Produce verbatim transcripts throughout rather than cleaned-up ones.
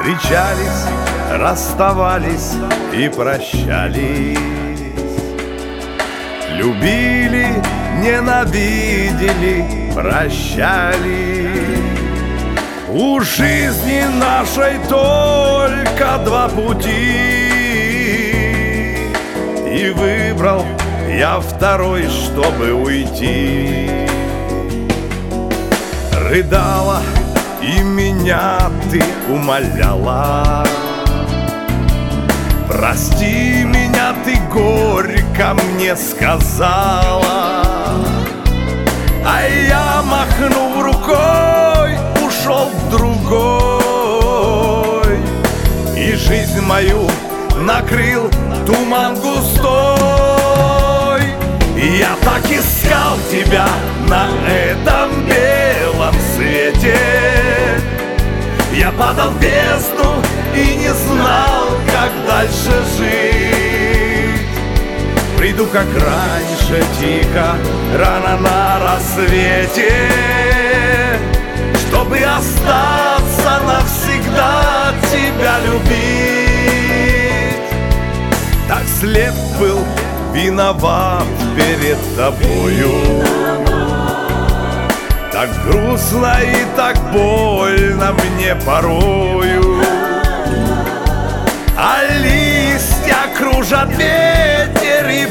Встречались, расставались и прощались. Любили, ненавидели, прощали. У жизни нашей только два пути, и выбрал я второй, чтобы уйти. Рыдала, и меня ты умоляла. Прости меня, ты горько мне сказала. А я, махнув рукой, ушел в другой, и жизнь мою накрыл туман густой. И я так искал тебя на этом белом свете. Я падал в бездну и не знал, как дальше жить. Приду, как раньше, тихо, рано на рассвете, чтобы остаться навсегда, тебя любить. Так слеп был, виноват перед тобою. Так грустно и так больно мне порою. А листья кружат ветер и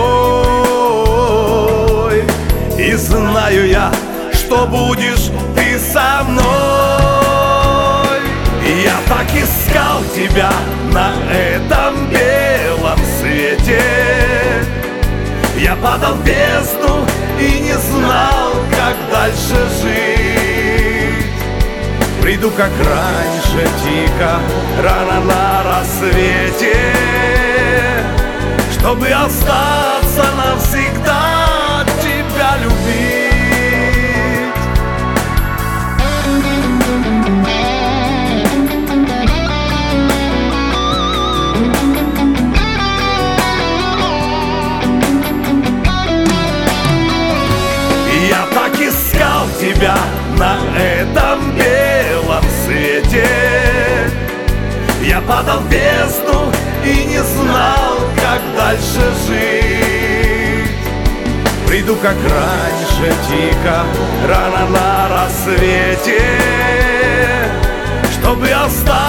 прибой. И знаю я, что будешь ты со мной. И я так искал тебя на этом белом свете. Я падал в бездну и не знал, как дальше жить. Приду, как раньше, тихо, рано на рассвете, чтобы остаться навсегда, тебя любить. Тебя на этом белом свете. Я падал в бездну и не знал, как дальше жить. Приду, как раньше, тихо, рано на рассвете, чтобы остаться